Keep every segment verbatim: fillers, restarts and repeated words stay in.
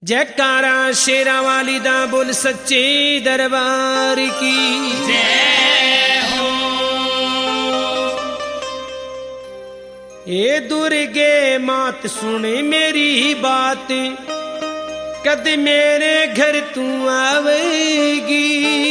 जयकारा शेरा वाली दा बोल सच्चे दरबार की जय हो। ए दुर्गे मात सुन मेरी बात, कद मेरे घर तू आवेगी,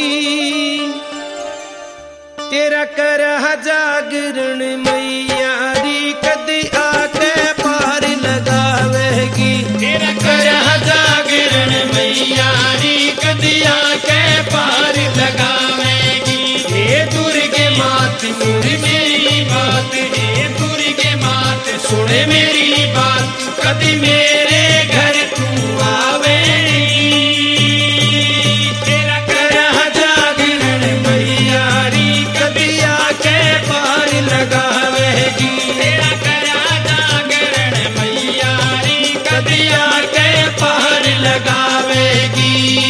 तेरा कर जागरण मैया दी कद आके पार लगावेगी, तेरा कर जागरण मैया दी कद आके पार लगावेगी। हे दुर्गे मात सुन मेरी बात, हे दुर्गे मात सुन मेरी बात, कद मेरे घर तू आवेगी, तेरा कर जागरण मैया दी कद आके पार लगावेगी, तेरा कर जागरण मैया दी कद आके पार लगावेगी।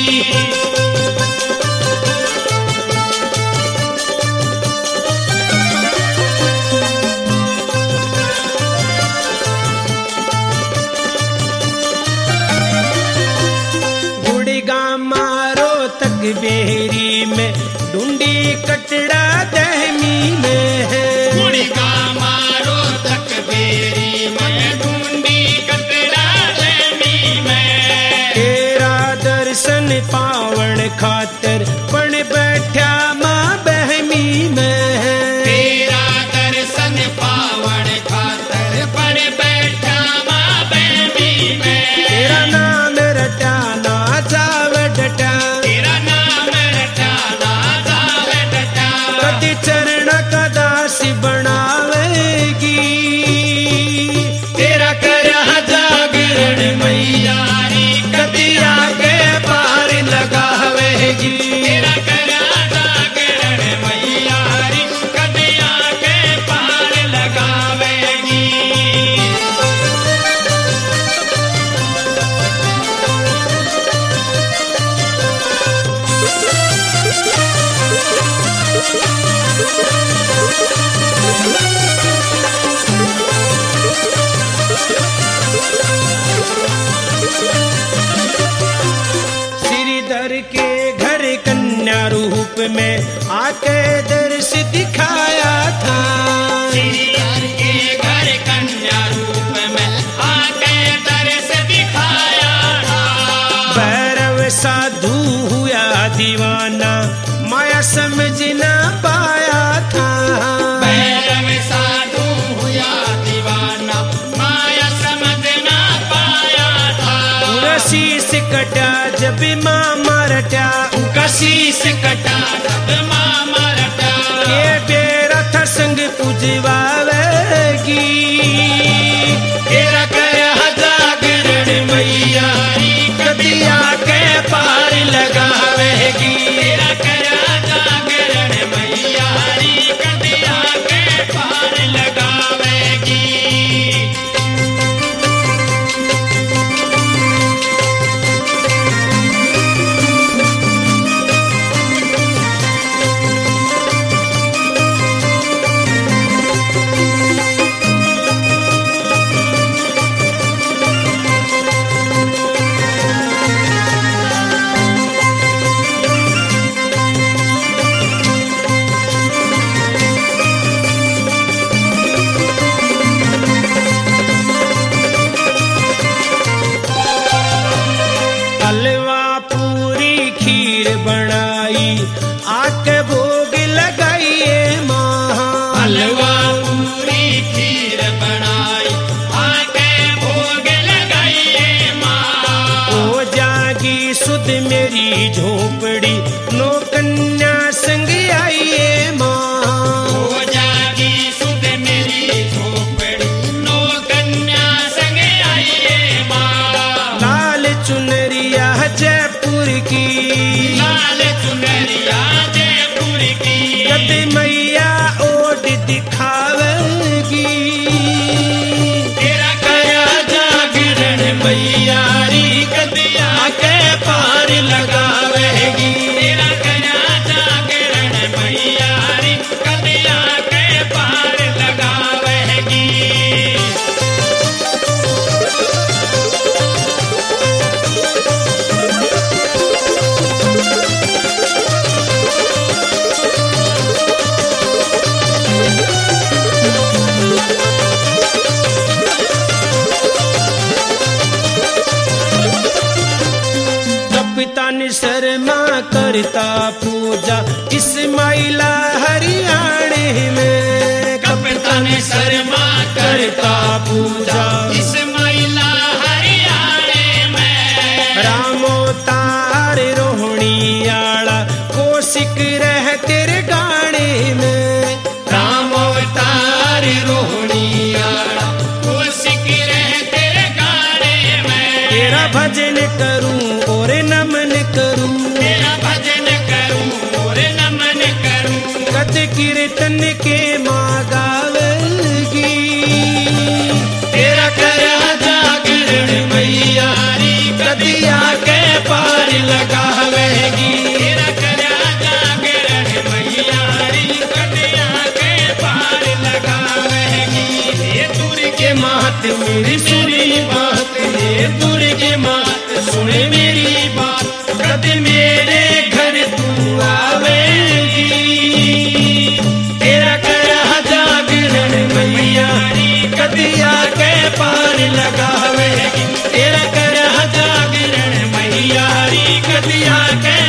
बेरी में ढूंढी कटड़ा दहमी में है, गुड़िया मारो तक बेरी में ढूंढी कटड़ा दहमी में, तेरा दर्शन पावन खातर पण बैठा माँ बहमी में है, तेरा दर्शन पावन खातर पण बैठा माँ बहमी में, तेरा नाम रटा ना जावे डटा, चरण का दास बनावेगी, तेरा कर जागरण मैया दी कद आके पार लगावेगी, तेरा कर जागरण मैया दी कद आके पार लगावेगी। श्रीधर के घर कन्या रूप में आके दर्श दिखाया था, श्रीधर के घर कन्या रूप में आके दर्श दिखाया था, भैरव साधु हुआ दीवाना माया समझ ना पाया था, भैरव साधु हुआ दीवाना माया समझ ना पाया था, शीश कटा जब माँ मरटा, उनका शीश कटा जब माँ मरटा, ये बेरा था संग पुजवावेगी, तेरा कर जागरण मैया दी कद आके पार लगावेगी, तेरा कर जागरण मैया दी कद आके पार लगावेगी। हलवा पूरी खीर बनाई आके भोग लगाइए माँ, हलवा पूरी खीर बनाई आके भोग लगाइए माँ, ओ जागी सुध मेरी झोपड़ी नो कन्या संग आइए माँ, हो जागी सुध मेरी झोपड़ी नो कन्या संग आइए माँ, लाल चुनरिया जयपुर की, लाल चुनरिया जयपुर की, कद मैया ओट दिखावेगी, तेरा कया जागरण मैया दी कद आके पार लगावेगी, तेरा कया जागरण मैया दी कद आके पार लगावेगी। शर्मा करता पूजा इस्माइला हरियाणे में। कप्तान शर्मा करता पूजा इस्माइला हरियाणे में। रामो तार रोहणी आला कोशिक रह तेरे गाने में। रामो तार रोहणी आला कोशिक रह तेरे गाने में। तेरा भजन करूं और नमन करूं, तेरा भजन करूं और नमन करूं। कद कीर्तन के माँ गावेगी, तेरा करा जागरण मैया कदिया के पार लगावेगी। तेरा करा जागरण मैया कदिया के पार लगावेगी। ये दुर्गे मात मेरी मेरी बात, ये दुर्गे मात सुने मेरी बात। कद मेरे घर तू आवेगी, तेरा करा जागरण मैया कदिया के पार लगावेगी। तेरा करा जागरण मैया कदिया के